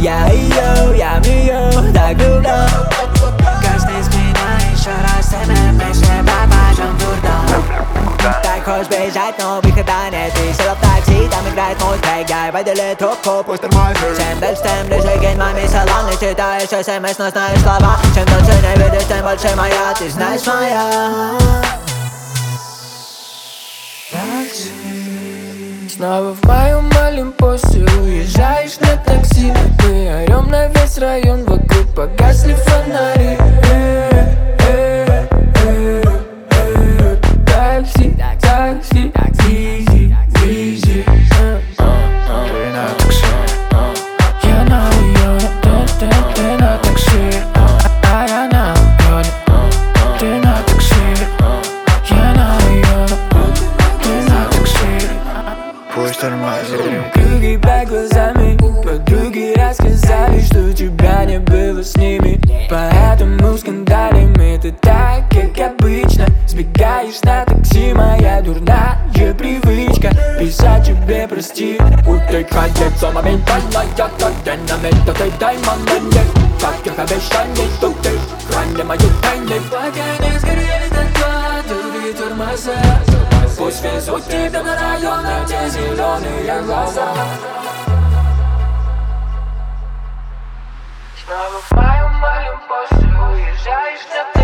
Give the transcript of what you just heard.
Я ее так люблю. Каждый спина еще раз мы все попадем в дурдом. Так хочешь бежать, но выхода нет. Ты села в такси, там играет мой трек. Я выдали трубку, пусть нормально. Чем дальше, тем ближе к маме салон. И читаешь смс, но знаешь слова. Чем дольше не видишь, тем больше моя. Ты знаешь моя. Снова в моем Олимпосе уезжаешь на такси. Мы орем на весь район, вокруг погасли фонари. Такси, такси, такси, такси. Ты на такси, Я на районе, ты на такси. А я на районе, ты на такси. Я на районе, ты на такси. пусть тормозит. Круги по глазами, подруги рассказали, что тебя не было с ними. Поэтому скандалим, это так, как обычно. Сбегаешь на такси, моя дурная привычка. Писать тебе прости, утыкать лицо моментально. Я как динамит, а ты дай момент. Как обещаний, что ты храни мою тайну. Пока не сгорели дотла, другие тормоза. Пусть везут тебя на район, эти зеленые глаза. Снова в моем Олимпосе уезжаешь на